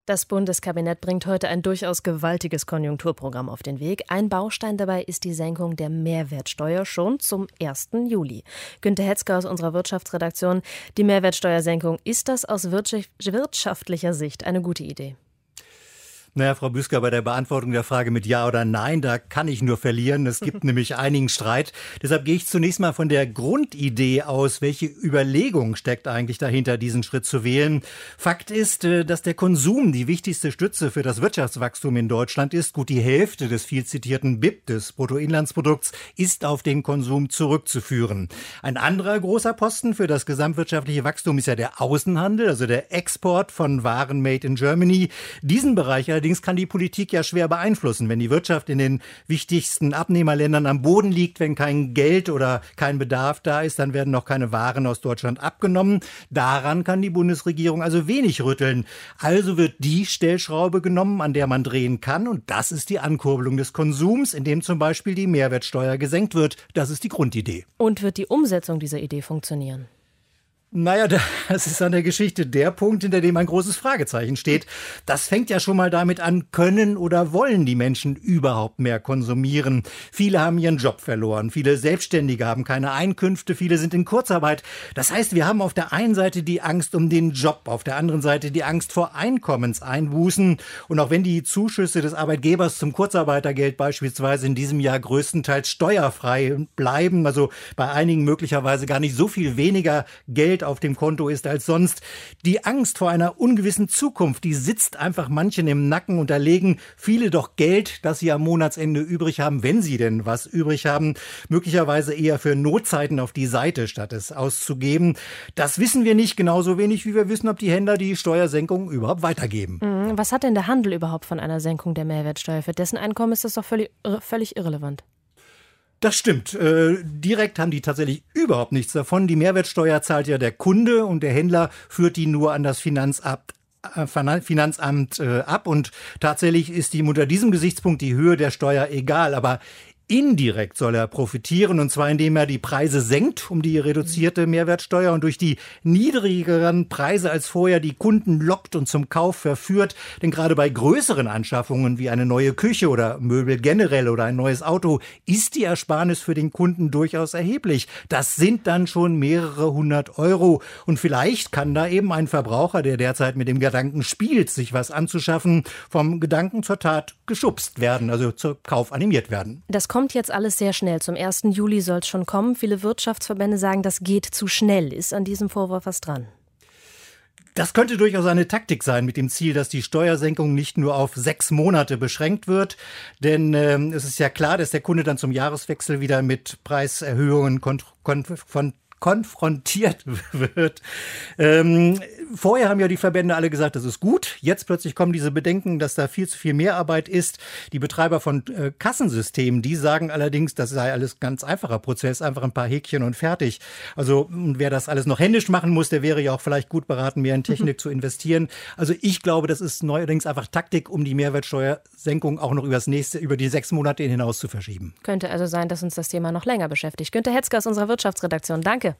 Das Bundeskabinett bringt heute ein durchaus gewaltiges Konjunkturprogramm auf den Weg. Ein Baustein dabei ist die Senkung der Mehrwertsteuer schon zum 1. Juli. Günter Hetzger aus unserer Wirtschaftsredaktion. Die Mehrwertsteuersenkung, ist das aus wirtschaftlicher Sicht eine gute Idee? Naja, Frau Büsker, bei der Beantwortung der Frage mit Ja oder Nein, da kann ich nur verlieren. Es gibt nämlich einigen Streit. Deshalb gehe ich zunächst mal von der Grundidee aus. Welche Überlegung steckt eigentlich dahinter, diesen Schritt zu wählen? Fakt ist, dass der Konsum die wichtigste Stütze für das Wirtschaftswachstum in Deutschland ist. Gut die Hälfte des viel zitierten BIP, des Bruttoinlandsprodukts, ist auf den Konsum zurückzuführen. Ein anderer großer Posten für das gesamtwirtschaftliche Wachstum ist ja der Außenhandel, also der Export von Waren made in Germany. Diesen Bereich allerdings kann die Politik ja schwer beeinflussen, wenn die Wirtschaft in den wichtigsten Abnehmerländern am Boden liegt, wenn kein Geld oder kein Bedarf da ist, dann werden noch keine Waren aus Deutschland abgenommen. Daran kann die Bundesregierung also wenig rütteln. Also wird die Stellschraube genommen, an der man drehen kann, und das ist die Ankurbelung des Konsums, indem zum Beispiel die Mehrwertsteuer gesenkt wird. Das ist die Grundidee. Und wird die Umsetzung dieser Idee funktionieren? Naja, das ist an der Geschichte der Punkt, hinter dem ein großes Fragezeichen steht. Das fängt ja schon mal damit an, können oder wollen die Menschen überhaupt mehr konsumieren? Viele haben ihren Job verloren, viele Selbstständige haben keine Einkünfte, viele sind in Kurzarbeit. Das heißt, wir haben auf der einen Seite die Angst um den Job, auf der anderen Seite die Angst vor Einkommenseinbußen. Und auch wenn die Zuschüsse des Arbeitgebers zum Kurzarbeitergeld beispielsweise in diesem Jahr größtenteils steuerfrei bleiben, also bei einigen möglicherweise gar nicht so viel weniger Geld auf dem Konto ist als sonst. Die Angst vor einer ungewissen Zukunft, die sitzt einfach manchen im Nacken, und da legen viele doch Geld, das sie am Monatsende übrig haben, wenn sie denn was übrig haben, möglicherweise eher für Notzeiten auf die Seite, statt es auszugeben. Das wissen wir nicht, genauso wenig wie wir wissen, ob die Händler die Steuersenkung überhaupt weitergeben. Was hat denn der Handel überhaupt von einer Senkung der Mehrwertsteuer? Für dessen Einkommen ist das doch völlig irrelevant. Das stimmt. Direkt haben die tatsächlich überhaupt nichts davon. Die Mehrwertsteuer zahlt ja der Kunde, und der Händler führt die nur an das Finanzamt ab. Und tatsächlich ist ihm unter diesem Gesichtspunkt die Höhe der Steuer egal. Aber indirekt soll er profitieren, und zwar indem er die Preise senkt um die reduzierte Mehrwertsteuer und durch die niedrigeren Preise als vorher die Kunden lockt und zum Kauf verführt. Denn gerade bei größeren Anschaffungen wie eine neue Küche oder Möbel generell oder ein neues Auto ist die Ersparnis für den Kunden durchaus erheblich. Das sind dann schon mehrere 100 Euro. Und vielleicht kann da eben ein Verbraucher, der derzeit mit dem Gedanken spielt, sich was anzuschaffen, vom Gedanken zur Tat geschubst werden, also zum Kauf animiert werden. Das kommt jetzt alles sehr schnell. Zum 1. Juli soll es schon kommen. Viele Wirtschaftsverbände sagen, das geht zu schnell. Ist an diesem Vorwurf was dran? Das könnte durchaus eine Taktik sein, mit dem Ziel, dass die Steuersenkung nicht nur auf 6 Monate beschränkt wird. Denn es ist ja klar, dass der Kunde dann zum Jahreswechsel wieder mit Preiserhöhungen konfrontiert wird. Vorher haben ja die Verbände alle gesagt, das ist gut. Jetzt plötzlich kommen diese Bedenken, dass da viel zu viel Mehrarbeit ist. Die Betreiber von Kassensystemen, die sagen allerdings, das sei alles ganz einfacher Prozess, einfach ein paar Häkchen und fertig. Also wer das alles noch händisch machen muss, der wäre ja auch vielleicht gut beraten, mehr in Technik zu investieren. Also ich glaube, das ist neuerdings einfach Taktik, um die Mehrwertsteuersenkung auch noch über die 6 Monate hinaus zu verschieben. Könnte also sein, dass uns das Thema noch länger beschäftigt. Günter Hetzger aus unserer Wirtschaftsredaktion. Danke.